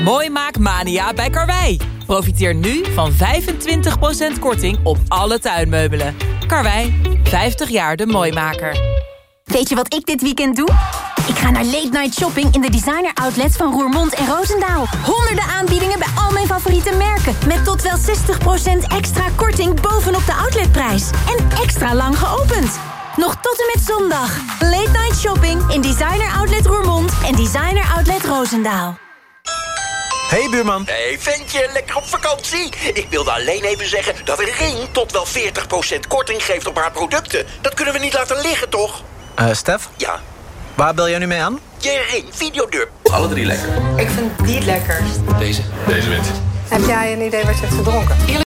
Mooimaakmania bij Karwei. Profiteer nu van 25% korting op alle tuinmeubelen. Karwei, 50 jaar de Mooimaker. Weet je wat ik dit weekend doe? Ik ga naar Late Night Shopping in de designer outlets van Roermond en Roosendaal. Honderden aanbiedingen bij al mijn favoriete merken. Met tot wel 60% extra korting bovenop de outletprijs. En extra lang geopend. Nog tot en met zondag. Late Night Shopping in designer outlet Roermond en designer outlet Roosendaal. Hey buurman. Hey ventje, lekker op vakantie? Ik wilde alleen even zeggen dat Ring tot wel 40% korting geeft op haar producten. Dat kunnen we niet laten liggen, toch? Stef? Ja? Waar bel jij nu mee aan? Je Ring videodeur. Alle drie lekker. Ik vind die het lekkerst. Deze wint. Heb jij een idee wat je hebt gedronken?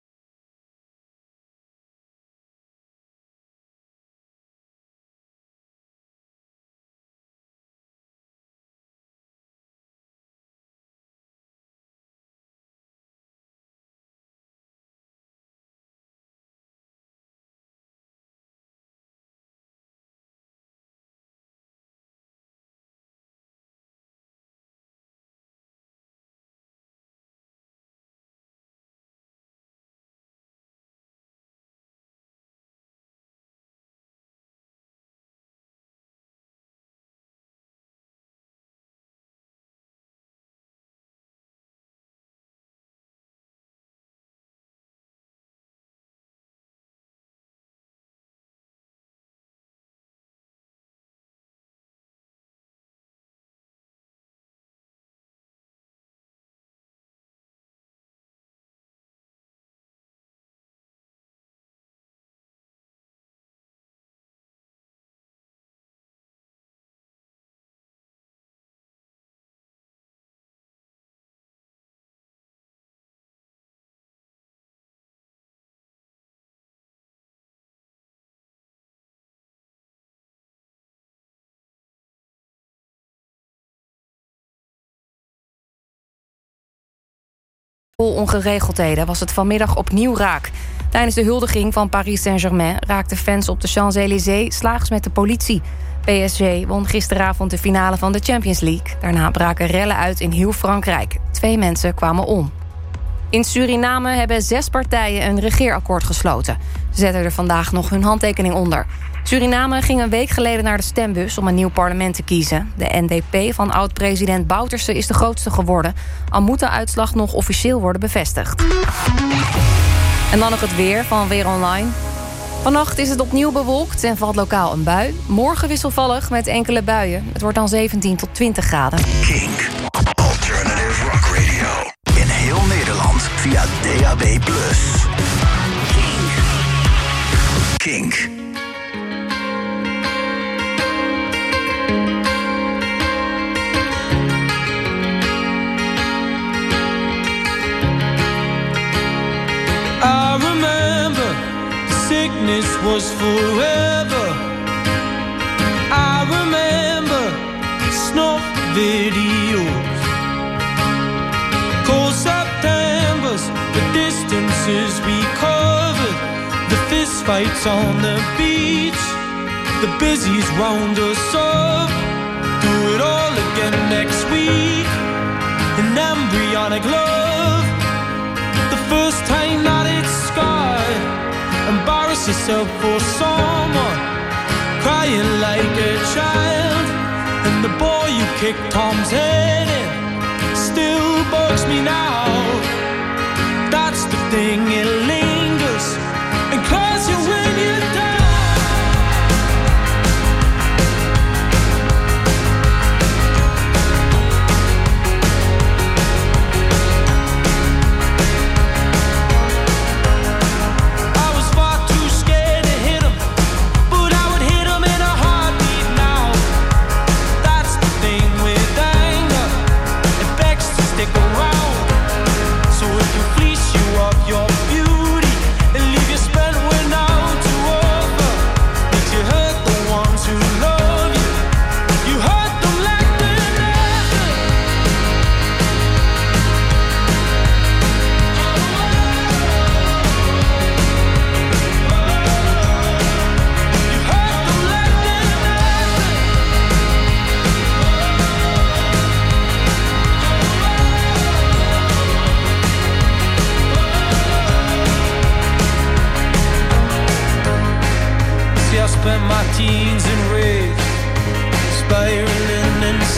Vol ongeregeldheden was het vanmiddag opnieuw raak. Tijdens de huldiging van Paris Saint-Germain raakten fans op de Champs-Élysées slaags met de politie. PSG won gisteravond de finale van de Champions League. Daarna braken rellen uit in heel Frankrijk. 2 mensen kwamen om. In Suriname hebben 6 partijen een regeerakkoord gesloten. Ze zetten er vandaag nog hun handtekening onder. Suriname ging een week geleden naar de stembus om een nieuw parlement te kiezen. De NDP van oud-president Bouterse is de grootste geworden. Al moet de uitslag nog officieel worden bevestigd. En dan nog het weer van Weer Online. Vannacht is het opnieuw bewolkt en valt lokaal een bui. Morgen wisselvallig met enkele buien. Het wordt dan 17 tot 20 graden. Kink, Alternative Rock Radio. In heel Nederland via DAB+. Kink. Kink. I remember the sickness was forever. I remember snuff videos, cold Septembers, the distances we covered, the fist fights on the beach, the busies round us up. Do it all again next week. An embryonic love. First time that it's scarred. Embarrass yourself for someone, crying like a child. And the boy you kicked Tom's head in still bugs me now. That's the thing, it lingers and claws you when you're down.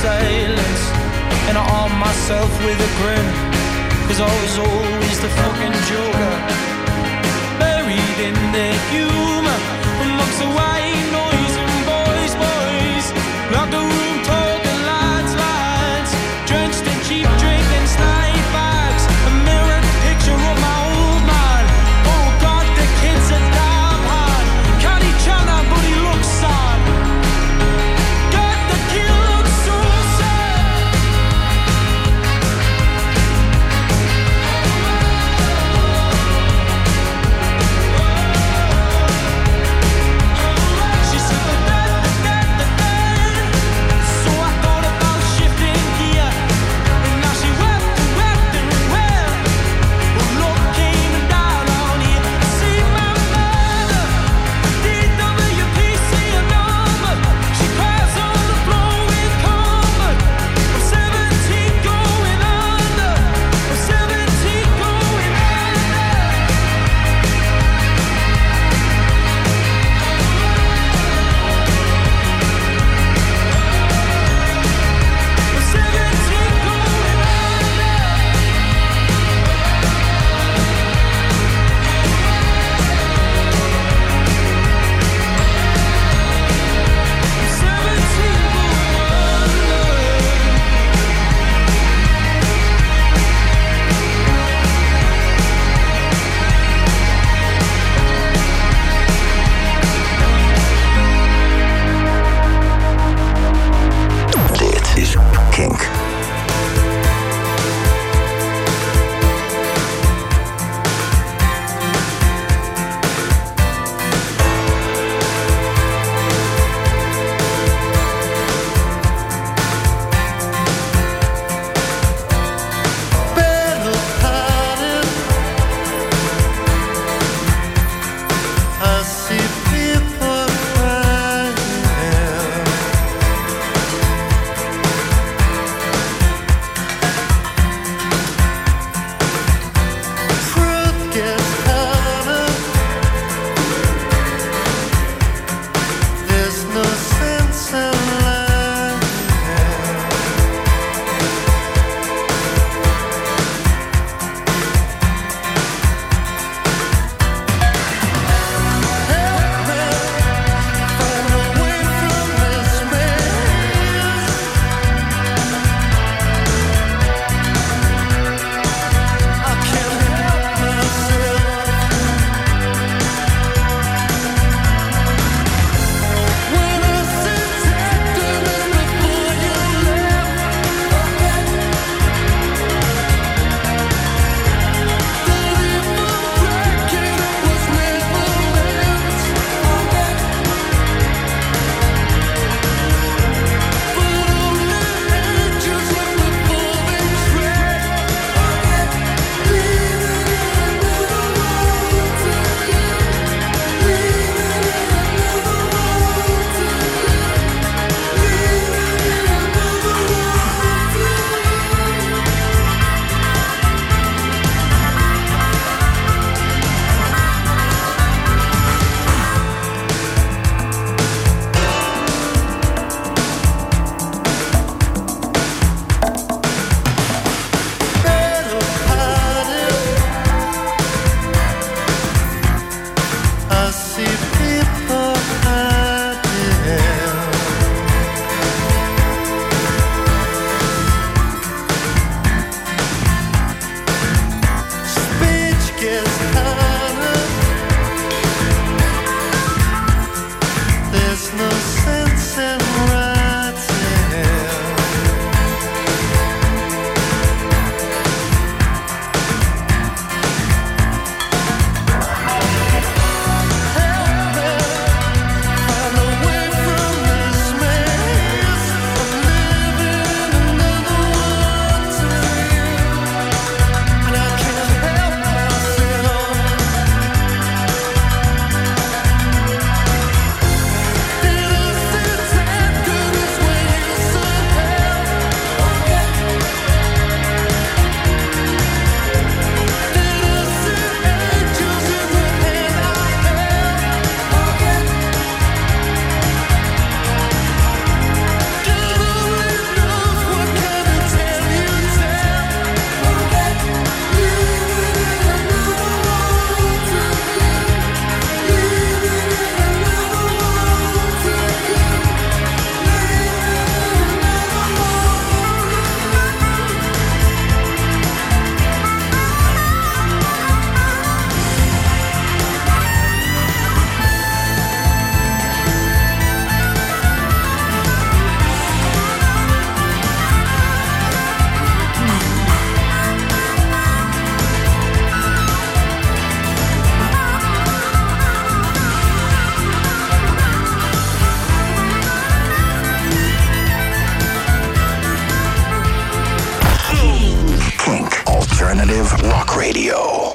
silence, and I arm myself with a grin, 'cause I was always the fucking joker, buried in the humor, amongst the white noise and boys, like the room talking lights, drenched in cheap drink and snipe bags, a mirrored picture of my old man. Oh God, the kid's a damn hard, can't he chana but he looks sad. God, the kid looks so sad. She said Alternative Rock Radio.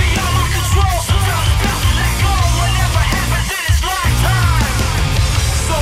So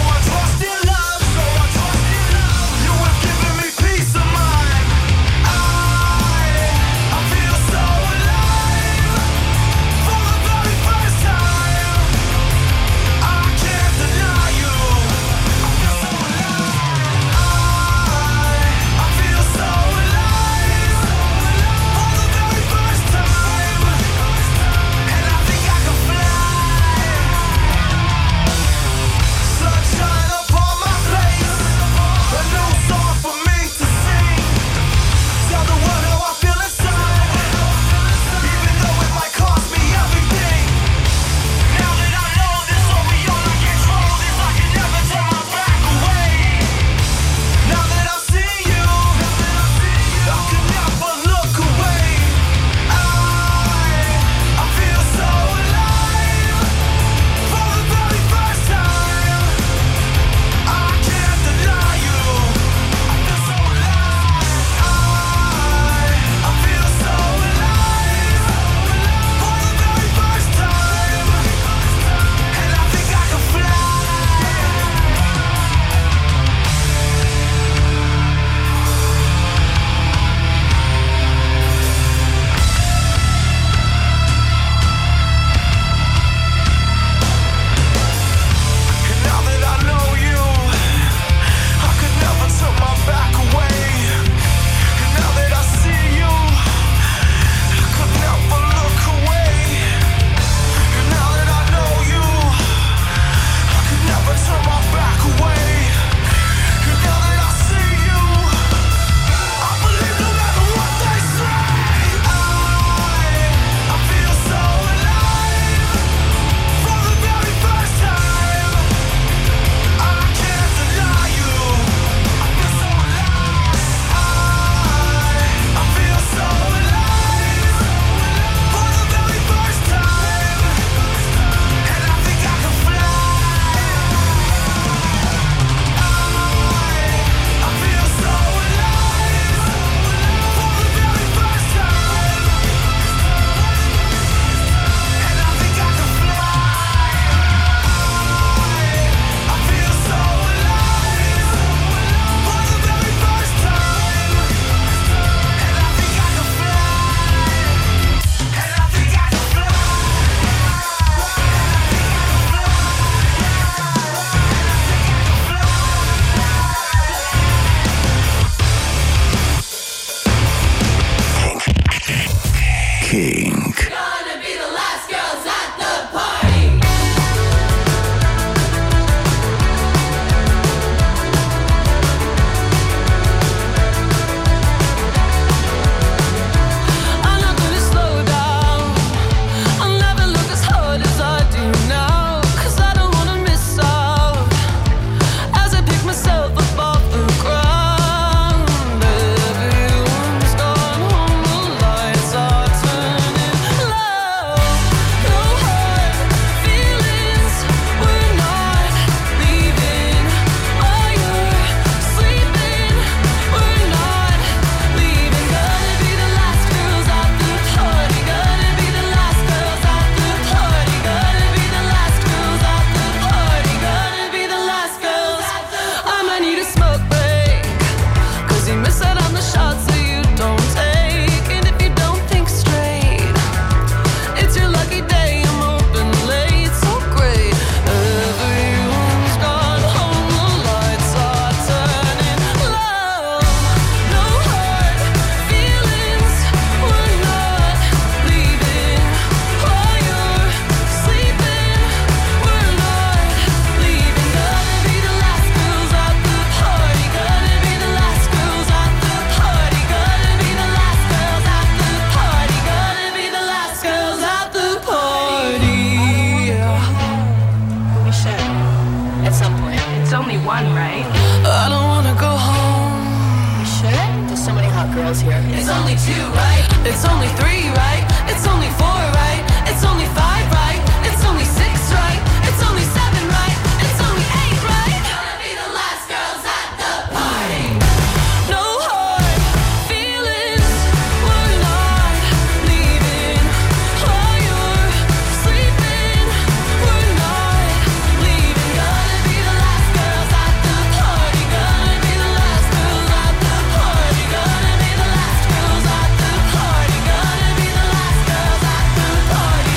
one, right? I don't wanna go home. We should? There's so many hot girls here. It's only 2, right? It's only 3, right? It's only 4, right? It's only 5, right? It's only 6, right? It's only 7, right? It's only 8, right? Gonna be the last girls at the party. No hard feelings, we're not leaving. While you're sleeping, we're not leaving. Gonna be the last girls at the party. Gonna be the last girls at the party. Gonna be the last girls at the party. Gonna be the last girls at the party.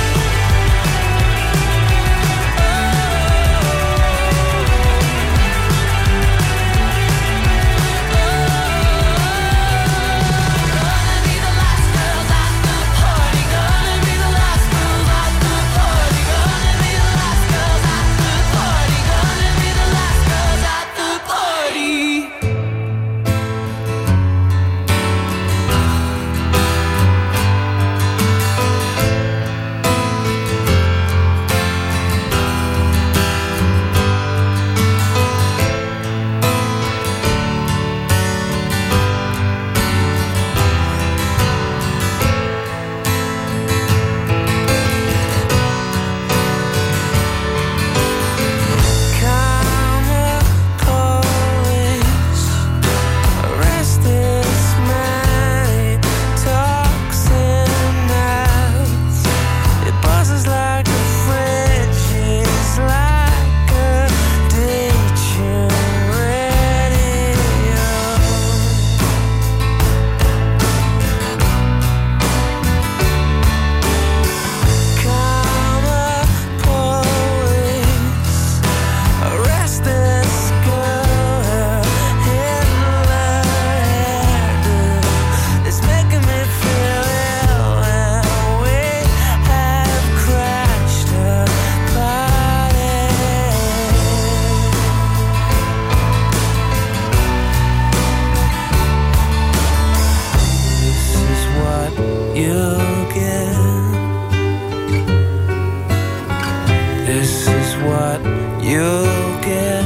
This is what you'll get.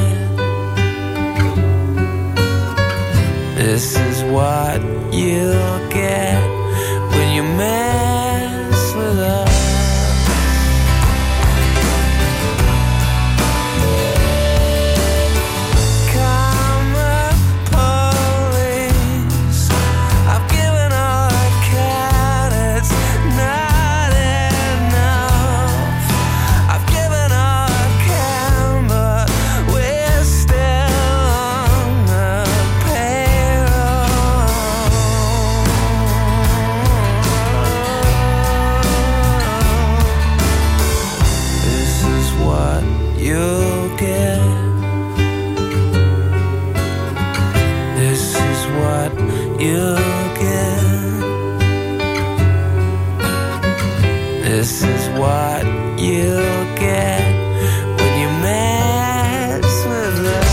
This is what you'll get when you mess with us. This is what you'll get when you mess with us.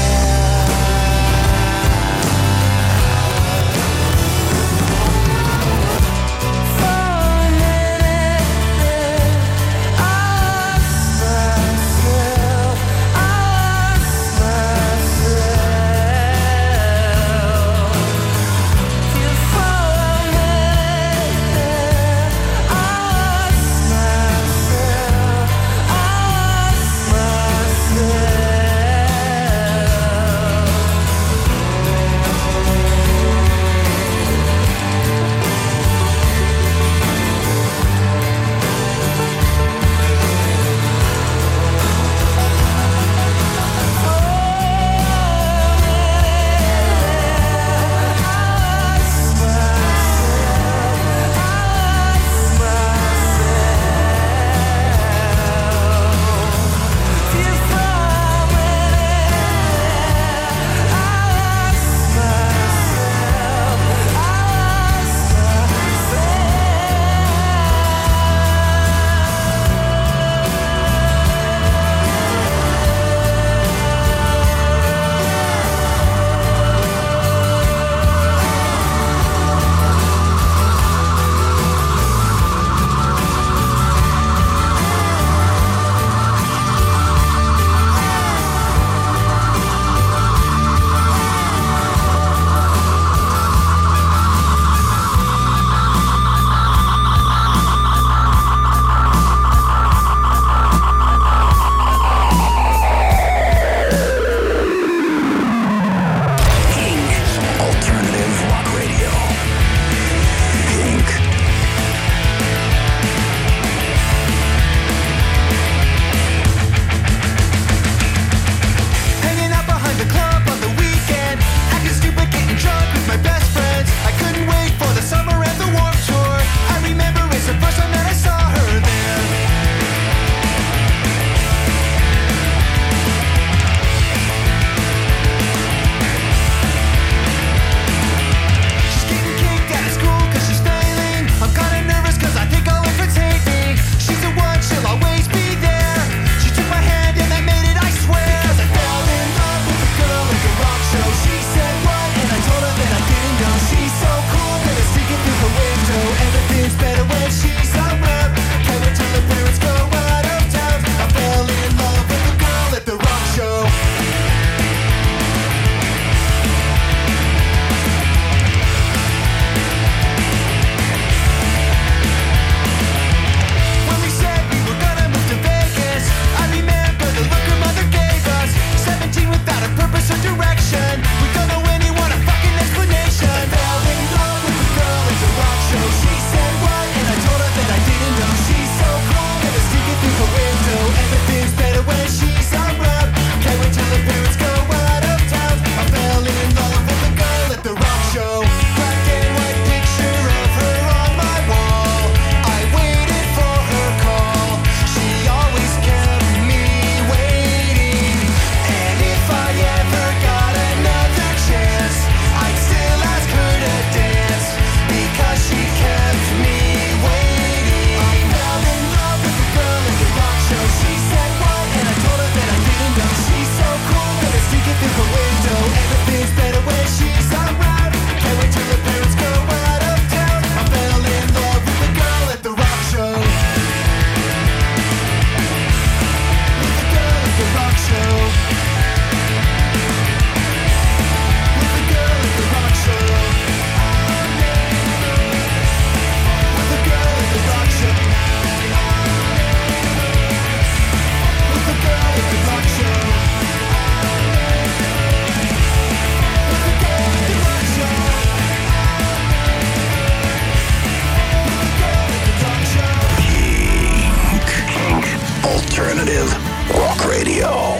Alternative Rock Radio.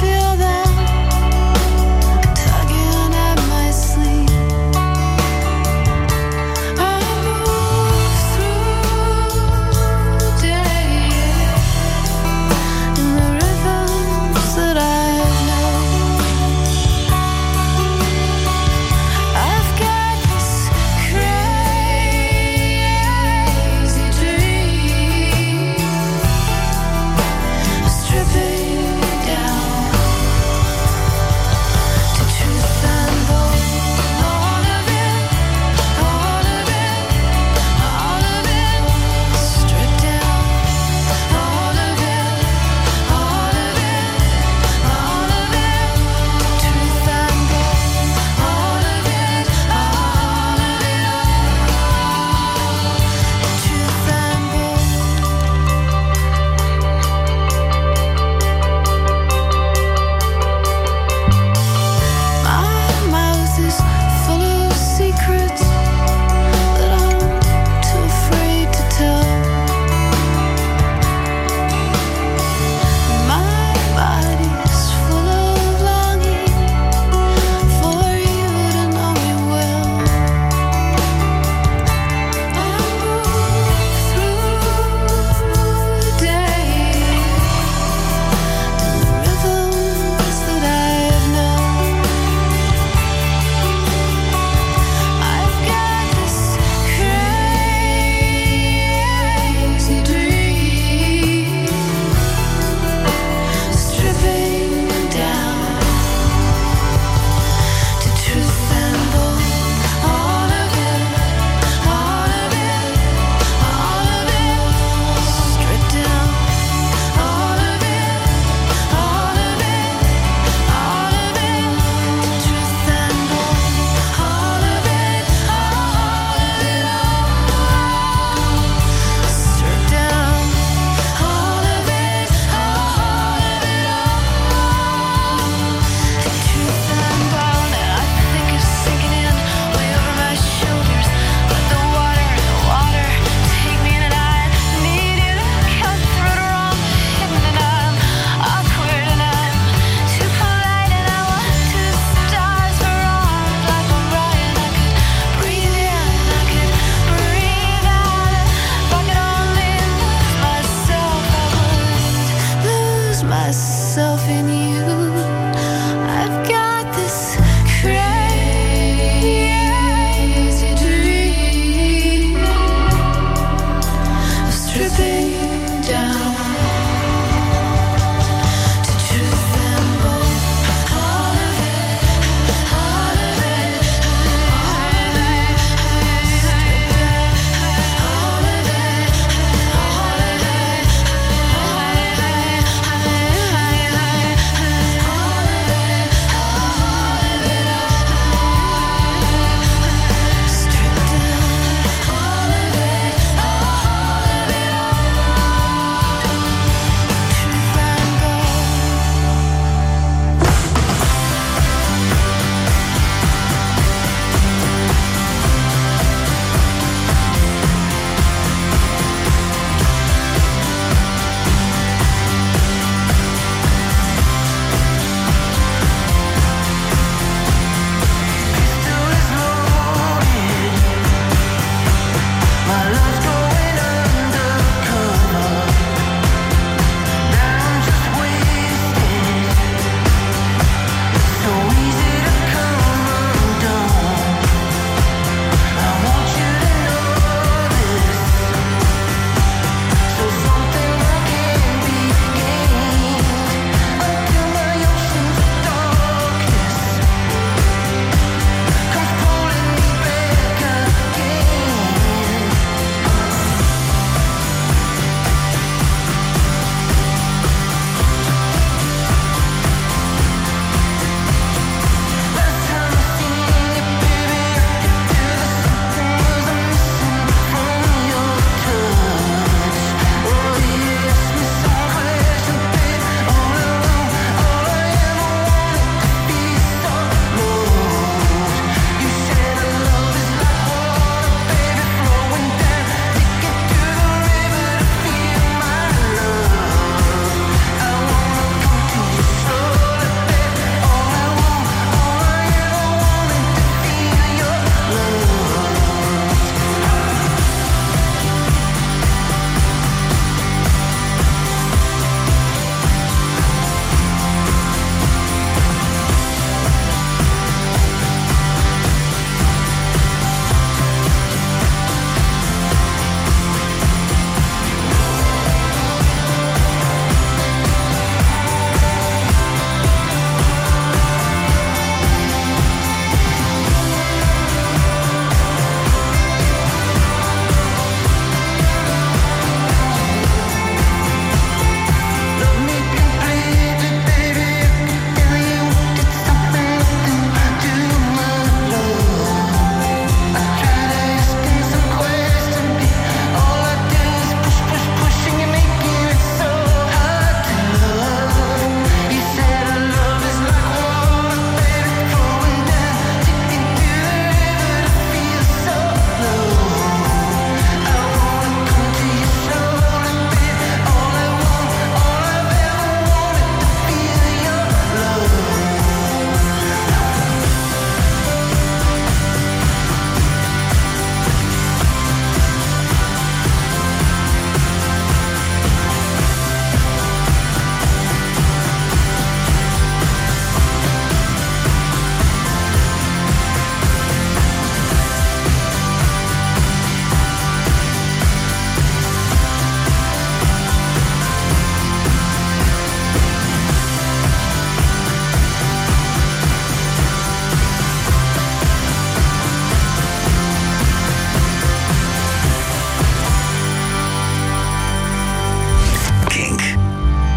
Tugging at my sleeve.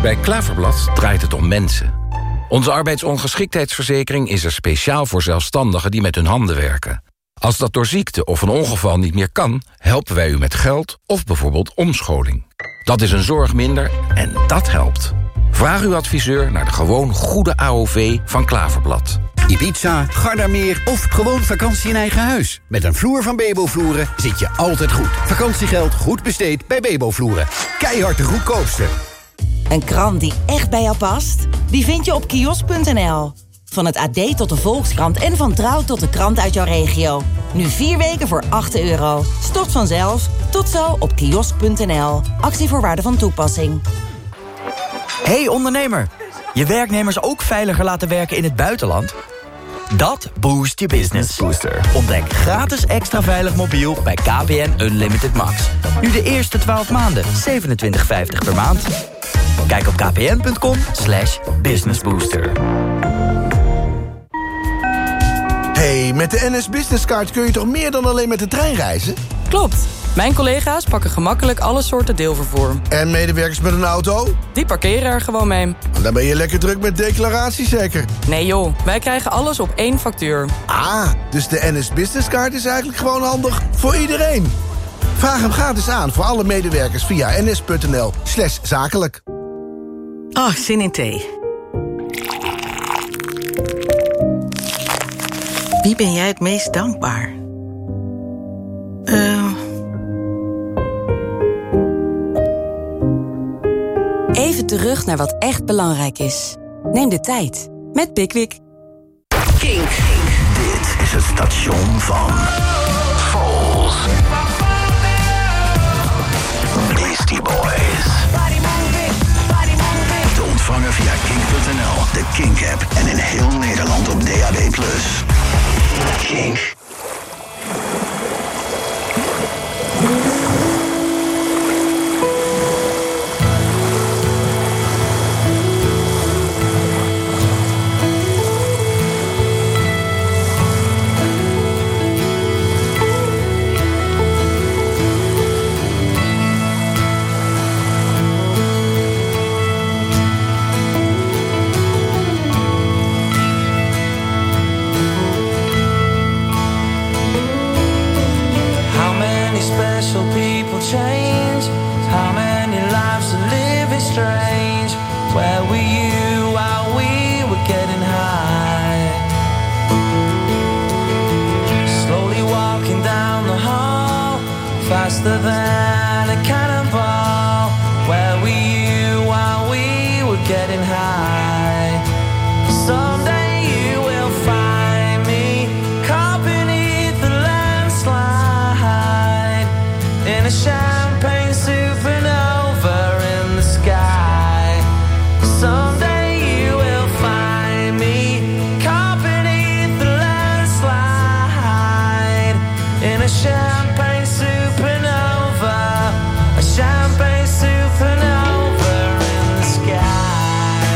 Bij Klaverblad draait het om mensen. Onze arbeidsongeschiktheidsverzekering is er speciaal voor zelfstandigen die met hun handen werken. Als dat door ziekte of een ongeval niet meer kan, helpen wij u met geld of bijvoorbeeld omscholing. Dat is een zorg minder en dat helpt. Vraag uw adviseur naar de gewoon goede AOV van Klaverblad. Ibiza, Gardameer of gewoon vakantie in eigen huis. Met een vloer van Bebo Vloeren zit je altijd goed. Vakantiegeld goed besteed bij Bebo Vloeren. Keihard de goedkoopste. Een krant die echt bij jou past? Die vind je op kiosk.nl. Van het AD tot de Volkskrant en van Trouw tot de krant uit jouw regio. Nu 4 weken voor €8. Stort vanzelf. Tot zo op kiosk.nl. Actievoorwaarden van toepassing. Hey ondernemer, je werknemers ook veiliger laten werken in het buitenland? Dat boost je business. Booster. Ontdek gratis extra veilig mobiel bij KPN Unlimited Max. Nu de eerste 12 maanden, $27,50 per maand. Kijk op kpn.com/businessbooster. Hey, met de NS Business Card kun je toch meer dan alleen met de trein reizen? Klopt. Mijn collega's pakken gemakkelijk alle soorten deelvervoer. En medewerkers met een auto? Die parkeren er gewoon mee. Dan ben je lekker druk met declaratie zeker? Nee joh, wij krijgen alles op 1 factuur. Ah, dus de NS Business Card is eigenlijk gewoon handig voor iedereen. Vraag hem gratis aan voor alle medewerkers via ns.nl/zakelijk. Oh, zin in thee. Wie ben jij het meest dankbaar? Even terug naar wat echt belangrijk is. Neem de tijd met Pickwick. Kink. Dit is het station van Foals. Beastie Boys. Te ontvangen via kink.nl, de Kink-app en in heel Nederland op DAB+. Kink. Change. How many lives are living strange? Where were you while we were getting high? Slowly walking down the hall, faster than a cannonball. Where were you while we were getting high? Someday you will find me caught beneath the landslide in a champagne supernova in the sky. Someday you will find me caught beneath the landslide in a champagne supernova, a champagne supernova in the sky.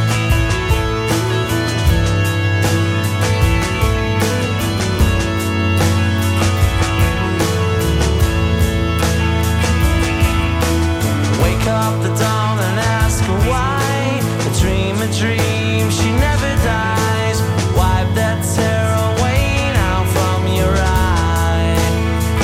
Wake up the dawn and ask her why. A dream, she never dies. Wipe that tear away now from your eye.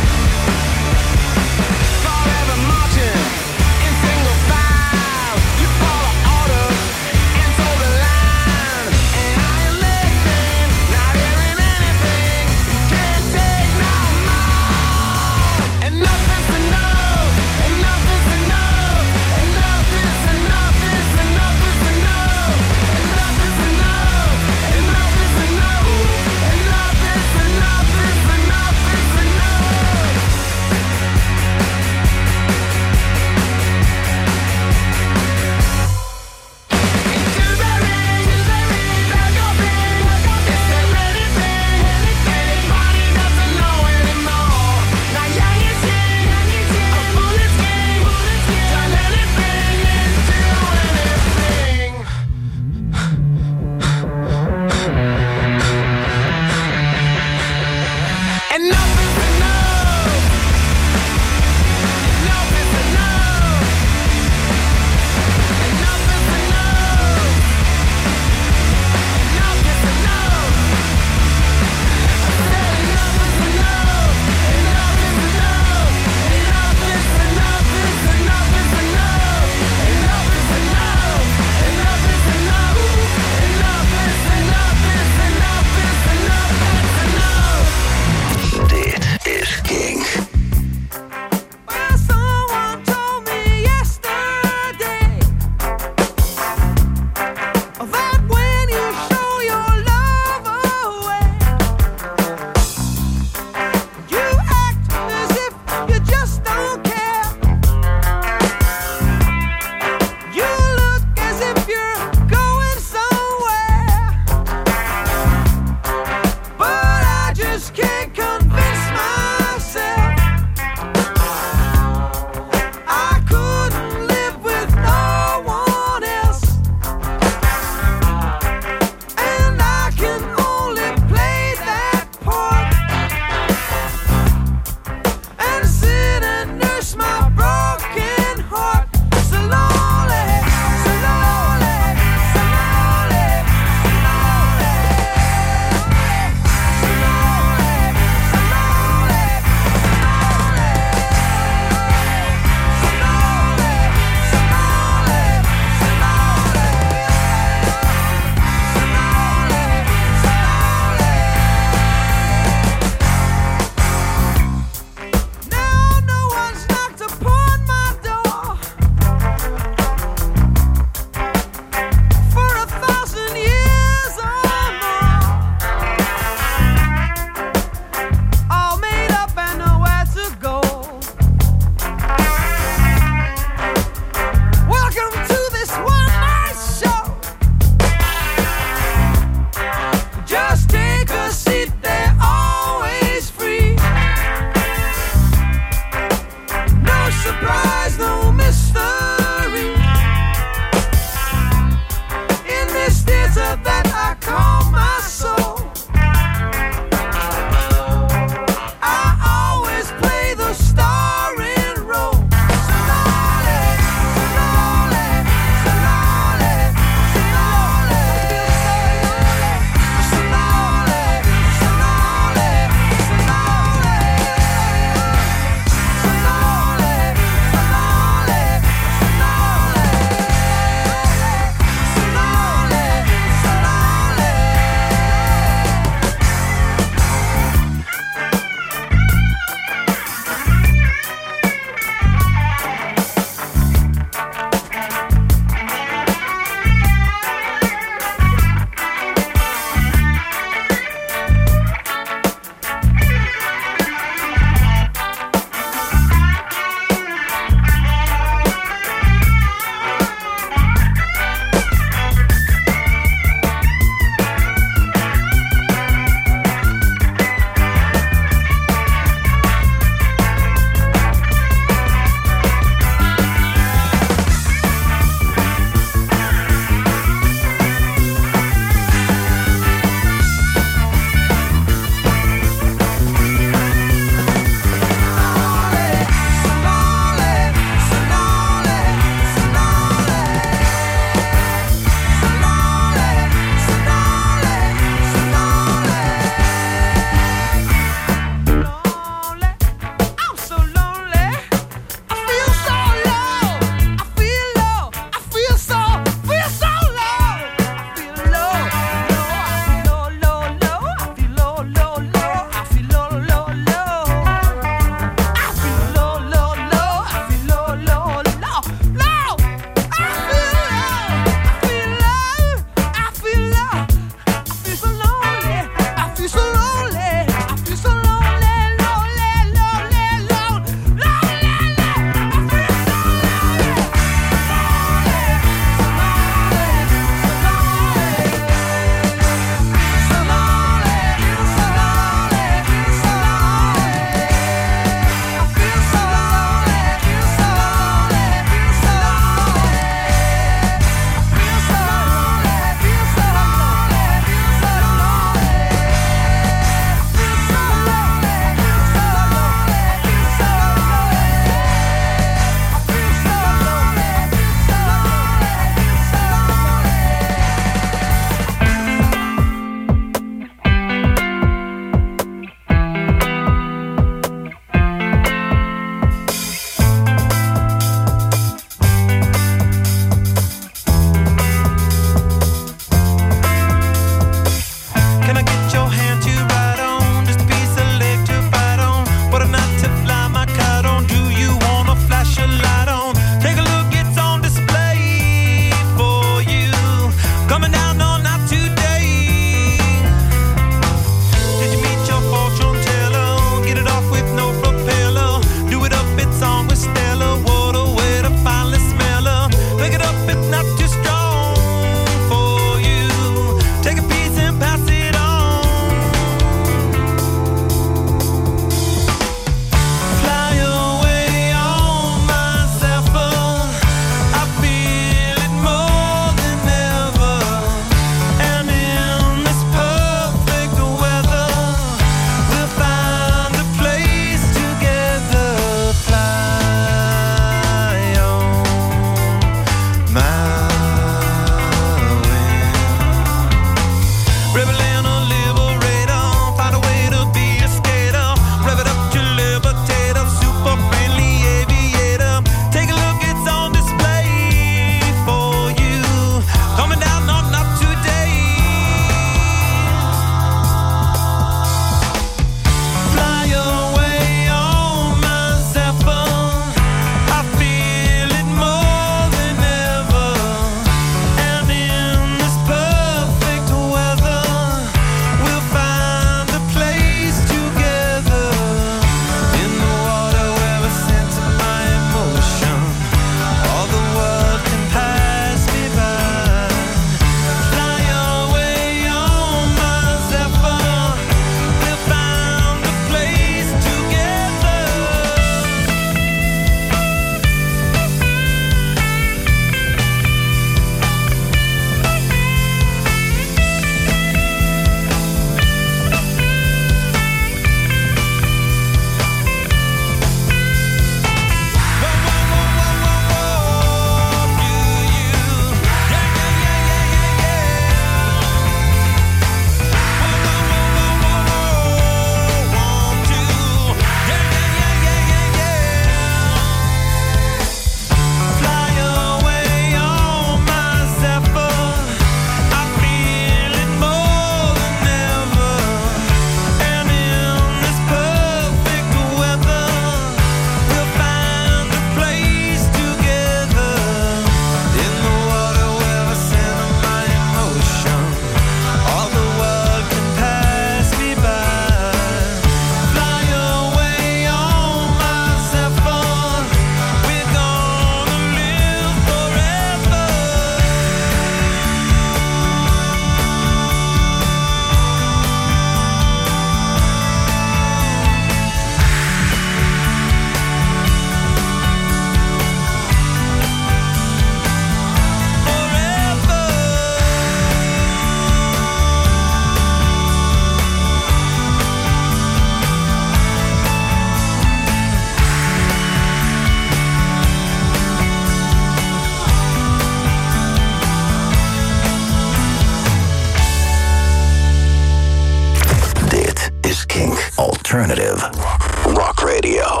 Alternative Rock Radio.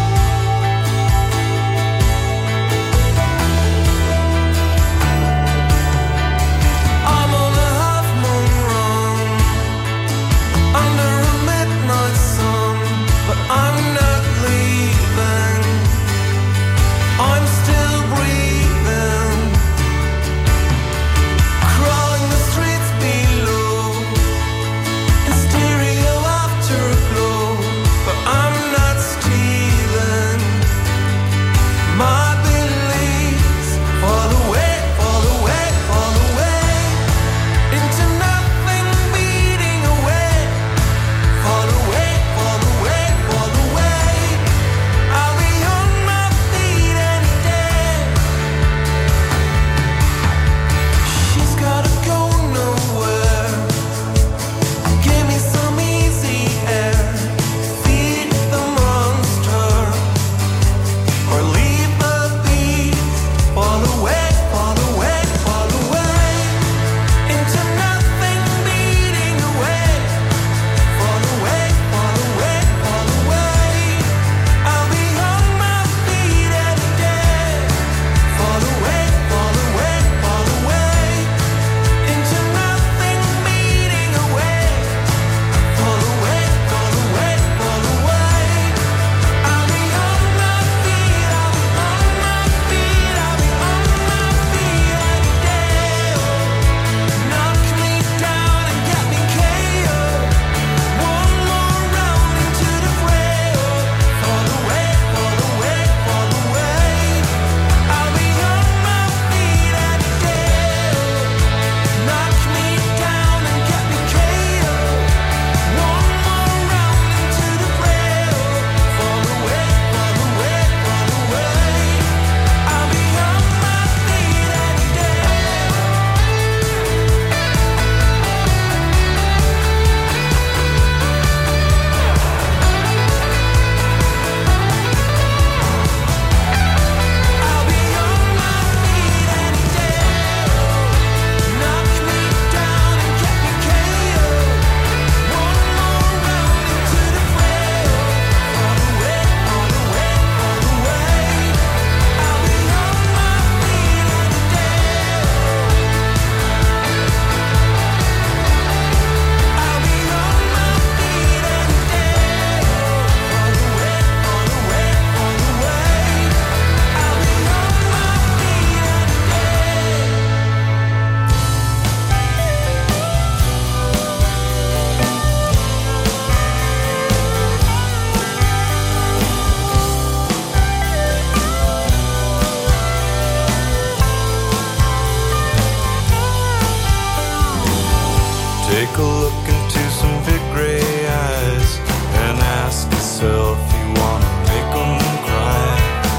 Take a look into some big gray eyes and ask yourself, you wanna make them cry?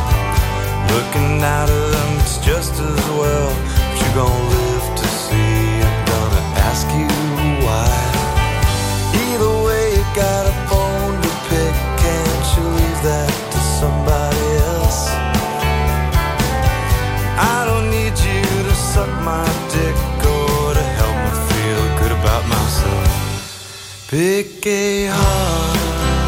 Looking out of them, it's just as well, but you're gonna live to see. I'm gonna ask you why. Either way, you got a bone to pick. Can't you leave that to somebody else? I don't need you to suck my dick or to help me feel good about myself. Pick a heart.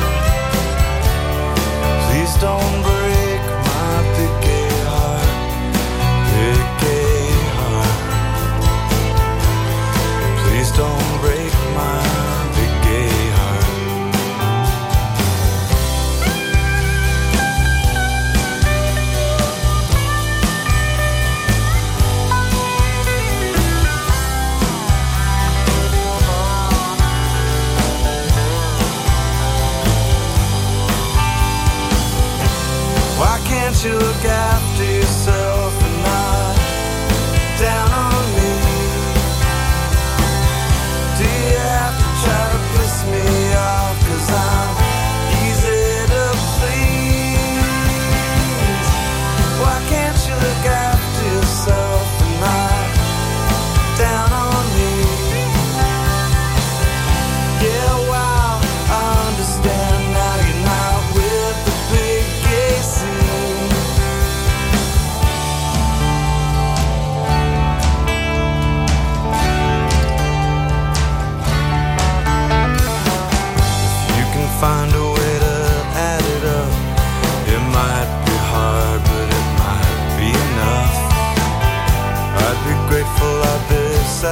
Please don't break my pick a heart. Pick a heart. Please don't break my pick a heart.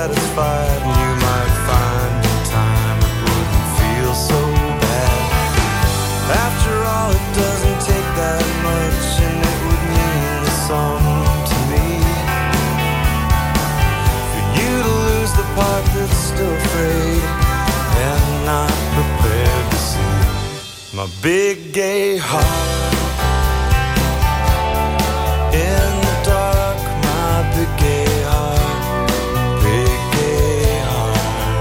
satisfied, and you might find in time it wouldn't feel so bad. After all, it doesn't take that much, and it would mean the sum to me. For you to lose the part that's still afraid and not prepared to see my big gay heart. In the dark, my big gay heart, big gay heart.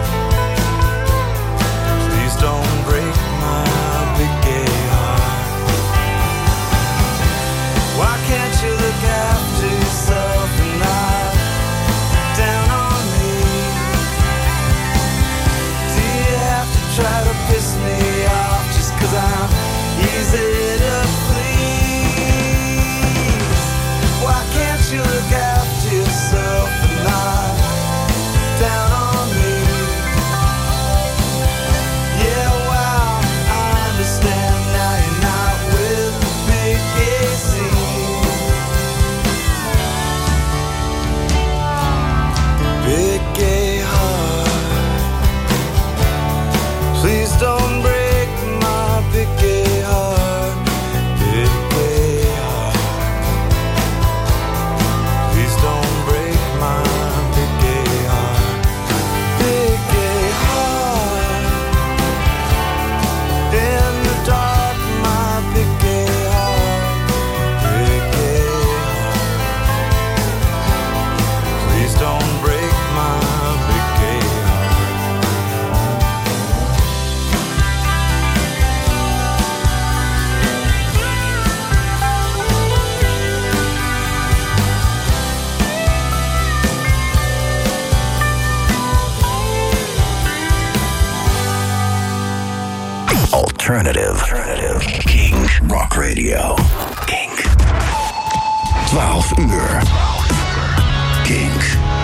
Please don't break my big gay heart. Why can't you look after yourself and not down on me? Do you have to try to piss me off just 'cause I'm easy to please? Why can't you look after yourself and not down on me? Yeah, wow, I understand now you're not with the big gay scene. Big gay heart, please don't break my big gay heart. Big gay heart, please don't break my big gay heart. Big gay heart, in the dark, my big gay heart. Big gay heart, please don't break my big gay Alternative. Kink Rock Radio. Kink. 12 uur. Kink.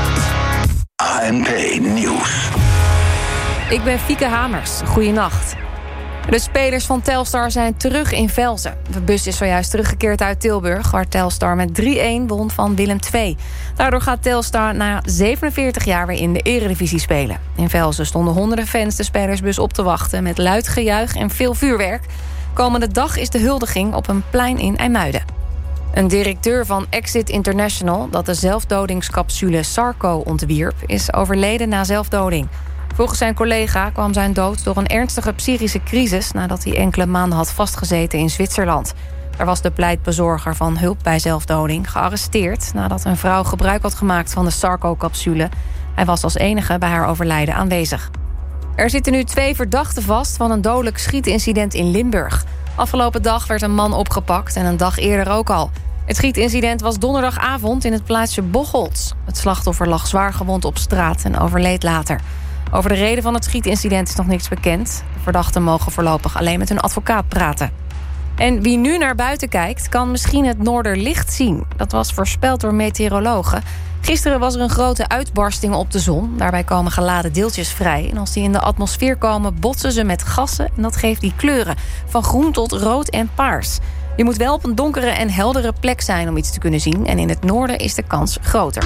ANP Nieuws. Ik ben Fieke Hamers. Goeienacht. De spelers van Telstar zijn terug in Velzen. De bus is zojuist teruggekeerd uit Tilburg, waar Telstar met 3-1 won van Willem II. Daardoor gaat Telstar na 47 jaar weer in de Eredivisie spelen. In Velzen stonden honderden fans de spelersbus op te wachten met luid gejuich en veel vuurwerk. Komende dag is de huldiging op een plein in IJmuiden. Een directeur van Exit International, dat de zelfdodingscapsule Sarco ontwierp, is overleden na zelfdoding. Volgens zijn collega kwam zijn dood door een ernstige psychische crisis nadat hij enkele maanden had vastgezeten in Zwitserland. Daar was de pleitbezorger van hulp bij zelfdoding gearresteerd nadat een vrouw gebruik had gemaakt van de Sarco-capsule. Hij was als enige bij haar overlijden aanwezig. Er zitten nu 2 verdachten vast van een dodelijk schietincident in Limburg. Afgelopen dag werd een man opgepakt en een dag eerder ook al. Het schietincident was donderdagavond in het plaatsje Bocholt. Het slachtoffer lag zwaar gewond op straat en overleed later. Over de reden van het schietincident is nog niks bekend. De verdachten mogen voorlopig alleen met hun advocaat praten. En wie nu naar buiten kijkt, kan misschien het Noorderlicht zien. Dat was voorspeld door meteorologen. Gisteren was er een grote uitbarsting op de zon. Daarbij komen geladen deeltjes vrij. En als die in de atmosfeer komen, botsen ze met gassen. En dat geeft die kleuren, van groen tot rood en paars. Je moet wel op een donkere en heldere plek zijn om iets te kunnen zien. En in het noorden is de kans groter.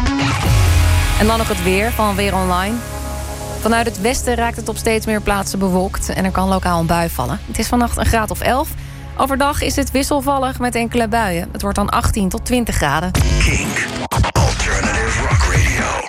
En dan nog het weer van Weer Online. Vanuit het westen raakt het op steeds meer plaatsen bewolkt en er kan lokaal een bui vallen. Het is vannacht een graad of 11. Overdag is het wisselvallig met enkele buien. Het wordt dan 18 tot 20 graden. Kink Alternative Rock Radio.